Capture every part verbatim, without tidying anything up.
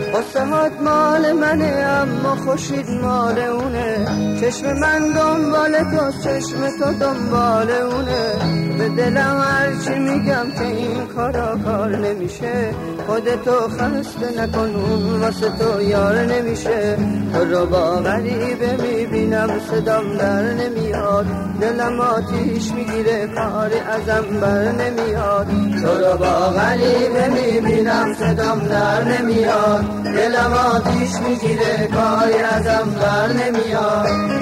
قصهات مال منه اما خورشید مال اونه، چشم من دنبال تو چشم تو دنبال اونه. به دلم هرچی میگم که این کارا کار نمیشه، خودتو خسته نکن اون واسه تو یار نمیشه. تو رو با غریبه میبینم صدام در نمیاد، دلم آتیش میگیره کاری ازم بر نمیاد. تو رو با غریبه میبینم صدام در نمیاد، دلم آتیش میگیره کاری ازم بر نمیاد.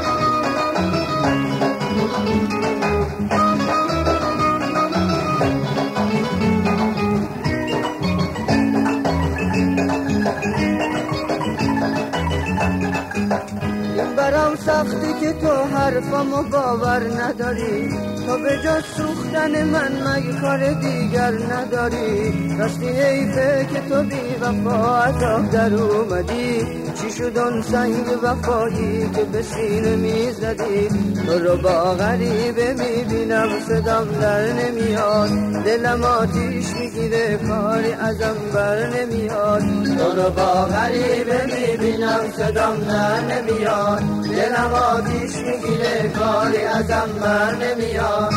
برام سختی که تو حرفامو باور نداری، تو به جز سوختن من مگه کار دیگر نداری. راستی حیفه که تو بی وفا عذاب در اومدی، چی شد اون سنگ وفایی که به سینه میزدی. تو رو با غریبه میبینم صدام در نمیاد، دلم آتیش میگیره کاری ازم بر نمیاد. تو رو با غریبه میبینم صدام در نمیاد، دلم آتیش میگیره کاری ازم بر نمیاد.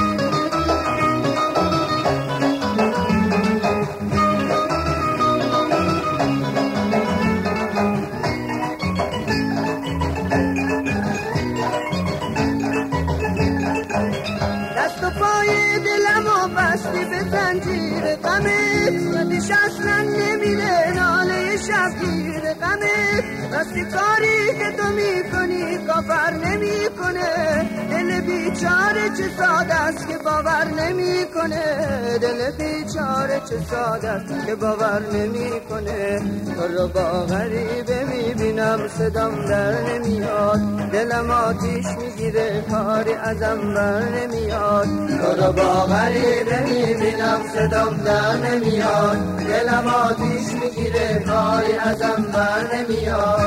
دست و پای دلمو بستی به زنجیر غمت، یادش اصلا نمیره ناله شبگیر غمت. راستی کاری که تو میکنی کافر نمیکنه، دل بیچاره چه ساده است که باور نمیکنه. دل بیچاره چه ساده است که باور نمیکنه. تو رو با غریبه میبینم صدام در نمیاد، دلم آتیش میگیره کاری ازم بر نمیاد. تو رو با غریبه میبینم صدام در نمیاد، دلم آتیش میگیره کاری ازم بر نمیاد.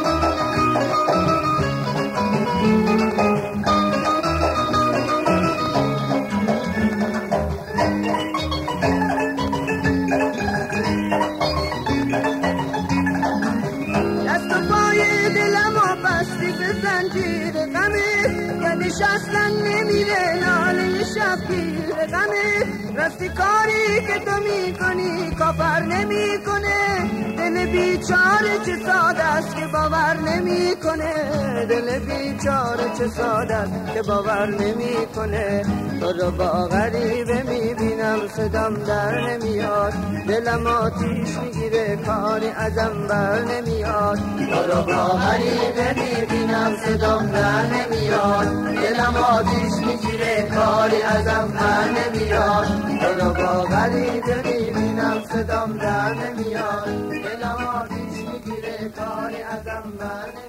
دست و پای دلمو بستی به زنجیر غمت، یادش اصلا نمیره ناله شبگیر غمت. راستی کاری که تو میکنی کافر نمیکنه، دل بیچاره چه ساده است که باور نمیکنه. دل بیچاره چه ساده است که باور نمیکنه. تو رو با غریبه میبینم صدام در نمیاد، دلم آتیش میگیره کاری ازم بر نمیاد. تو رو با غریبه میبینم صدام در نمیاد، دلم آتیش میگیره کاری ازم بر نمیاد. تو رو با غریبه میبینم صدام در نمیاد، دلم آتیش میگیره کاری ازم بر نمیاد.